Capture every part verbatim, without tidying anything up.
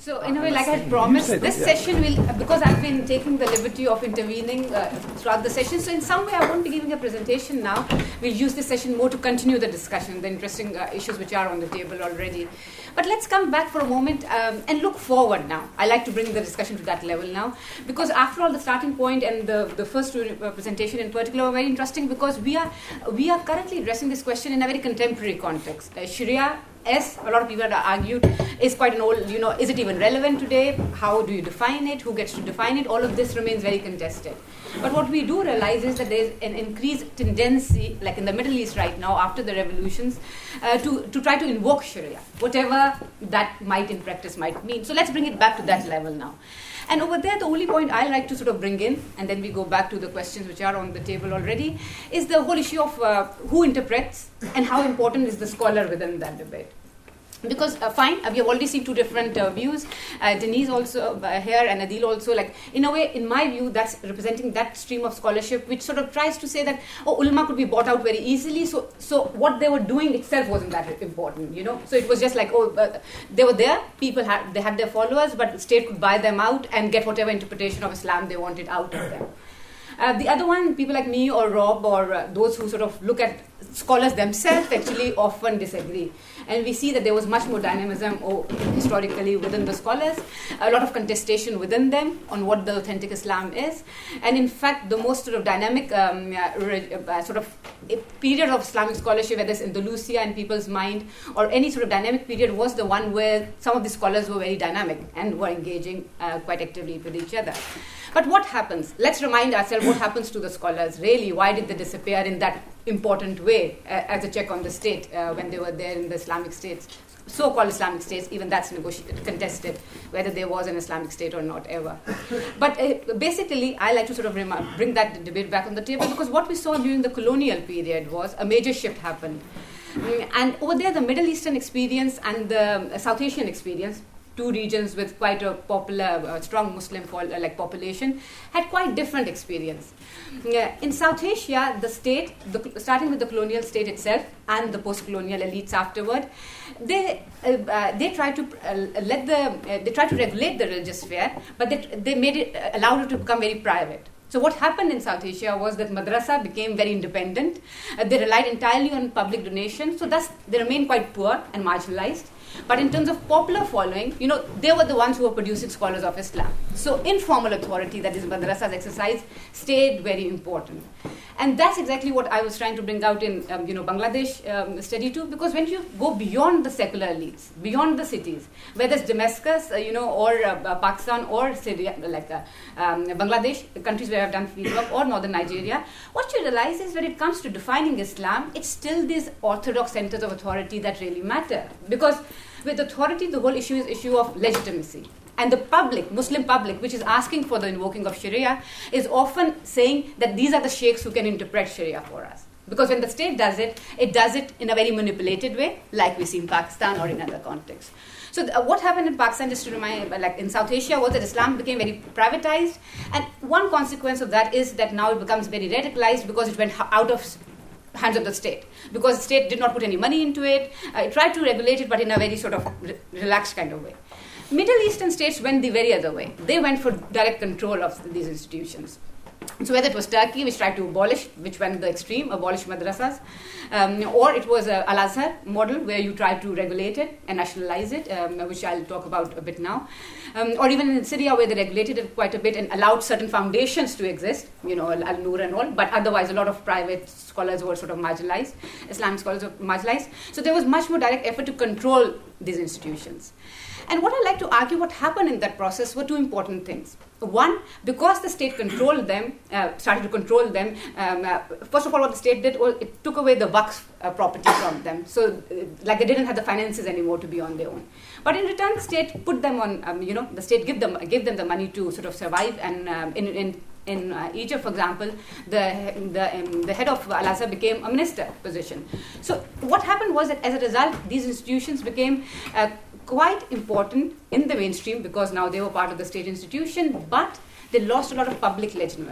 So in a way, like I had promised, this session will, because I've been taking the liberty of intervening uh, throughout the session, so in some way I won't be giving a presentation now. We'll use this session more to continue the discussion, the interesting uh, issues which are on the table already. But let's come back for a moment um, and look forward now. I like to bring the discussion to that level now, because after all, the starting point and the, the first two uh, presentation in particular are very interesting, because we are, we are currently addressing this question in a very contemporary context. Uh, Sharia, as a lot of people have argued, is quite an old, you know, is it even relevant today? How do you define it? Who gets to define it? All of this remains very contested. But what we do realize is that there is an increased tendency, like in the Middle East right now, after the revolutions, uh, to, to try to invoke Sharia, whatever that might in practice might mean. So let's bring it back to that level now. And over there, the only point I like to sort of bring in, and then we go back to the questions which are on the table already, is the whole issue of uh, who interprets and how important is the scholar within that debate. Because, uh, fine, uh, we have already seen two different uh, views. Uh, Denise also uh, here and Adil also, like, in a way, in my view, that's representing that stream of scholarship which sort of tries to say that, oh, ulama could be bought out very easily, so so what they were doing itself wasn't that important, you know. So it was just like, oh, uh, they were there, people had, they had their followers, but the state could buy them out and get whatever interpretation of Islam they wanted out of them. Uh, the other one, people like me or Rob or uh, those who sort of look at scholars themselves actually often disagree. And we see that there was much more dynamism oh, historically within the scholars, a lot of contestation within them on what the authentic Islam is. And in fact, the most sort of dynamic um, uh, sort of period of Islamic scholarship, whether it's Andalusia in people's mind or any sort of dynamic period, was the one where some of the scholars were very dynamic and were engaging uh, quite actively with each other. But what happens? Let's remind ourselves what happens to the scholars. Really, why did they disappear in that important way uh, as a check on the state uh, when they were there in the Islamic states, so-called Islamic states? Even that's negotiated, contested, whether there was an Islamic state or not ever. But uh, basically, I like to sort of rem- bring that debate back on the table, because what we saw during the colonial period was a major shift happened. Mm, and over there, the Middle Eastern experience and the South Asian experience, two regions with quite a popular, uh, strong Muslim fol- uh, like population, had quite different experience. Uh, in South Asia, the state, the, starting with the colonial state itself and the post-colonial elites afterward, they uh, uh, they tried to uh, let the uh, they tried to regulate the religious sphere, but they they made it uh, allowed it to become very private. So what happened in South Asia was that madrasa became very independent. Uh, they relied entirely on public donation, so thus they remained quite poor and marginalized. But in terms of popular following, you know, they were the ones who were producing scholars of Islam. So informal authority, that is madrasas exercise, stayed very important. And that's exactly what I was trying to bring out in, um, you know, Bangladesh um, study too, because when you go beyond the secular elites, beyond the cities, whether it's Damascus, uh, you know, or uh, Pakistan or Syria, like uh, um, Bangladesh, the countries where I've done fieldwork, or northern Nigeria, what you realize is when it comes to defining Islam, it's still these orthodox centers of authority that really matter. Because with authority, the whole issue is issue of legitimacy. And the public, Muslim public, which is asking for the invoking of Sharia, is often saying that these are the sheikhs who can interpret Sharia for us. Because when the state does it, it does it in a very manipulated way, like we see in Pakistan or in other contexts. So th- what happened in Pakistan, just to remind, like in South Asia, was that Islam became very privatized. And one consequence of that is that now it becomes very radicalized because it went out of hands of the state, because the state did not put any money into it. Uh, it tried to regulate it, but in a very sort of re- relaxed kind of way. Middle Eastern states went the very other way. They went for direct control of these institutions. So whether it was Turkey, which tried to abolish, which went the extreme, abolish madrasas, um, or it was a Al-Azhar model where you try to regulate it and nationalize it, um, which I'll talk about a bit now, um, or even in Syria where they regulated it quite a bit and allowed certain foundations to exist, you know, Al-Nur and all, but otherwise a lot of private scholars were sort of marginalized, Islamic scholars were marginalized. So there was much more direct effort to control these institutions. And what I like to argue, what happened in that process were two important things. One, because the state controlled them, uh, started to control them, um, uh, first of all, what the state did was it took away the waqf uh, property from them. So, uh, like they didn't have the finances anymore to be on their own. But in return, the state put them on, um, you know, the state give them, gave them the money to sort of survive. And um, in, in In uh, Egypt, for example, the the, um, the head of Al-Azhar became a minister position. So what happened was that as a result, these institutions became uh, quite important in the mainstream because now they were part of the state institution, but they lost a lot of public legitimacy.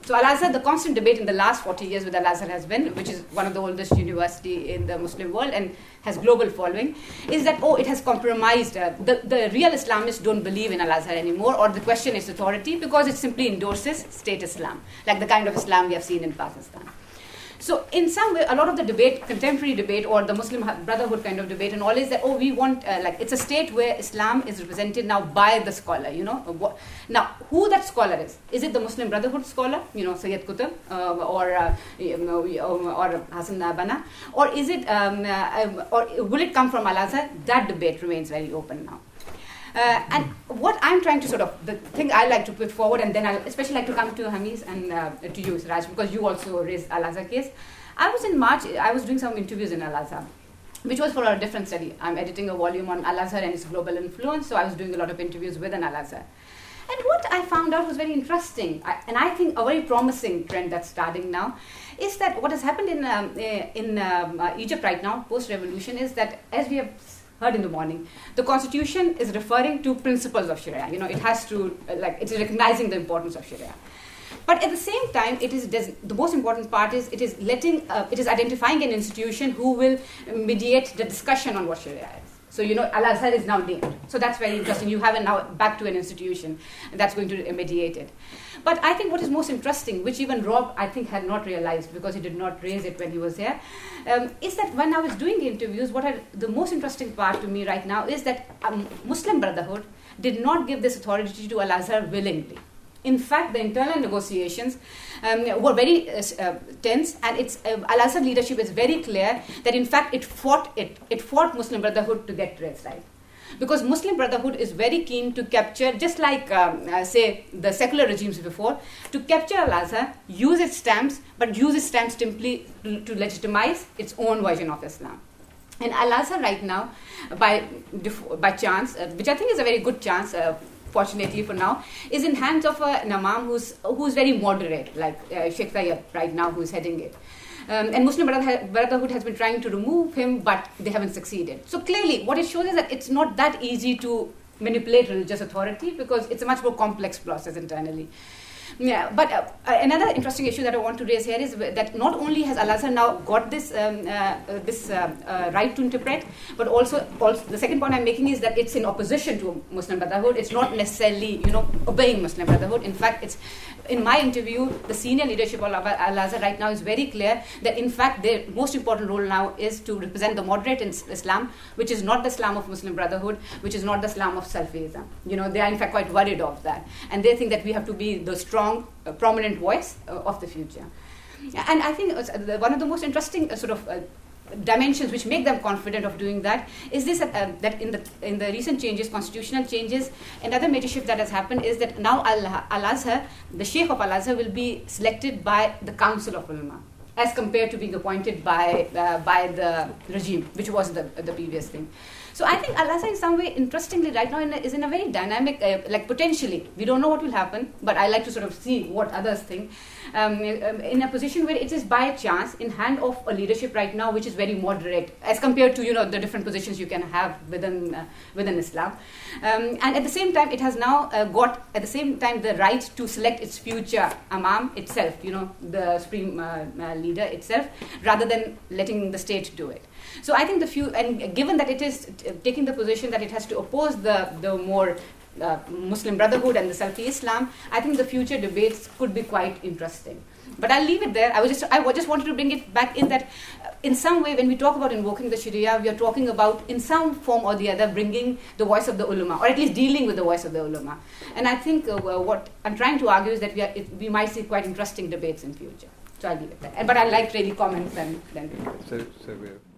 So Al-Azhar, the constant debate in the last forty years with Al-Azhar has been, which is one of the oldest university in the Muslim world and has global following, is that, oh, it has compromised. Uh, the, the real Islamists don't believe in Al-Azhar anymore, or the question is authority, because it simply endorses state Islam, like the kind of Islam we have seen in Pakistan. So in some way, a lot of the debate, contemporary debate, or the Muslim Brotherhood kind of debate and all is that, oh, we want, uh, like, it's a state where Islam is represented now by the scholar, you know. Now, who that scholar is? Is it the Muslim Brotherhood scholar, you know, Sayyid Qutb, uh, or, uh, you know, or Hassan Banna? Or is it, um, uh, or will it come from Al-Azhar? That debate remains very open now. Uh, and what I'm trying to sort of, the thing I like to put forward, and then I especially like to come to Hamiz and uh, to you, Raj, because you also raised Al-Azhar case. I was in March, I was doing some interviews in Al-Azhar, which was for a different study. I'm editing a volume on Al-Azhar and its global influence, so I was doing a lot of interviews with an Al-Azhar. And what I found out was very interesting, I, and I think a very promising trend that's starting now, is that what has happened in, um, in um, uh, Egypt right now, post-revolution, is that, as we have heard in the morning, the constitution is referring to principles of Sharia. You know, it has to, uh, like, it is recognizing the importance of Sharia. But at the same time, it is des- the most important part is it is letting, uh, it is identifying an institution who will mediate the discussion on what Sharia is. So, you know, Al-Azhar is now named. So that's very interesting. You have it now back to an institution that's going to mediate it. But I think what is most interesting, which even Rob, I think, had not realized because he did not raise it when he was here, um, is that when I was doing the interviews, what I, the most interesting part to me right now is that um, Muslim Brotherhood did not give this authority to Al-Azhar willingly. In fact, the internal negotiations um, were very uh, uh, tense, and its uh, Al-Azhar leadership is very clear that, in fact, it fought it. It fought Muslim Brotherhood to get rates right. Because Muslim Brotherhood is very keen to capture, just like, um, uh, say, the secular regimes before, to capture Al-Azhar, use its stamps, but use its stamps simply to, to legitimize its own version of Islam. And Al-Azhar right now, by, by chance, uh, which I think is a very good chance, uh, fortunately for now, is in hands of a, an imam who's, who's very moderate, like uh, Sheikh Tayyab right now, who's heading it. Um, and Muslim Brotherhood has been trying to remove him, but they haven't succeeded. So clearly, what it shows is that it's not that easy to manipulate religious authority, because it's a much more complex process internally. Yeah, but uh, another interesting issue that I want to raise here is that not only has Al-Azhar now got this um, uh, this uh, uh, right to interpret, but also, also the second point I'm making is that it's in opposition to Muslim Brotherhood. It's not necessarily, you know, obeying Muslim Brotherhood. In fact, it's in my interview, the senior leadership of Al-Azhar right now is very clear that, in fact, their most important role now is to represent the moderate in Islam, which is not the Islam of Muslim Brotherhood, which is not the Islam of Salafism. You know, they are in fact quite worried of that, and they think that we have to be the strong, uh, prominent voice uh, of the future. And I think uh, one of the most interesting uh, sort of uh, dimensions which make them confident of doing that is this, uh, that in the in the recent changes, constitutional changes, another major shift that has happened is that now Al-Azhar, the Sheikh of Al-Azhar, will be selected by the Council of Ulama, as compared to being appointed by uh, by the regime, which was the the previous thing. So I think Al-Azhar in some way, interestingly, right now in a, is in a very dynamic, uh, like potentially, we don't know what will happen, but I like to sort of see what others think, um, in a position where it is by chance in hand of a leadership right now which is very moderate, as compared to, you know, the different positions you can have within uh, within Islam. Um, and at the same time, it has now uh, got, at the same time, the right to select its future Imam itself, you know, the supreme uh, uh, leader itself, rather than letting the state do it. So I think the few, and given that it is t- taking the position that it has to oppose the, the more uh, Muslim Brotherhood and the Salafi Islam, I think the future debates could be quite interesting. But I'll leave it there. I was just, I just wanted to bring it back in that, uh, in some way, when we talk about invoking the Sharia, we are talking about, in some form or the other, bringing the voice of the ulama, or at least dealing with the voice of the ulama. And I think uh, what I'm trying to argue is that we are, it, we might see quite interesting debates in future. So I'll leave it there. But I'd like really comments and then. So, so we're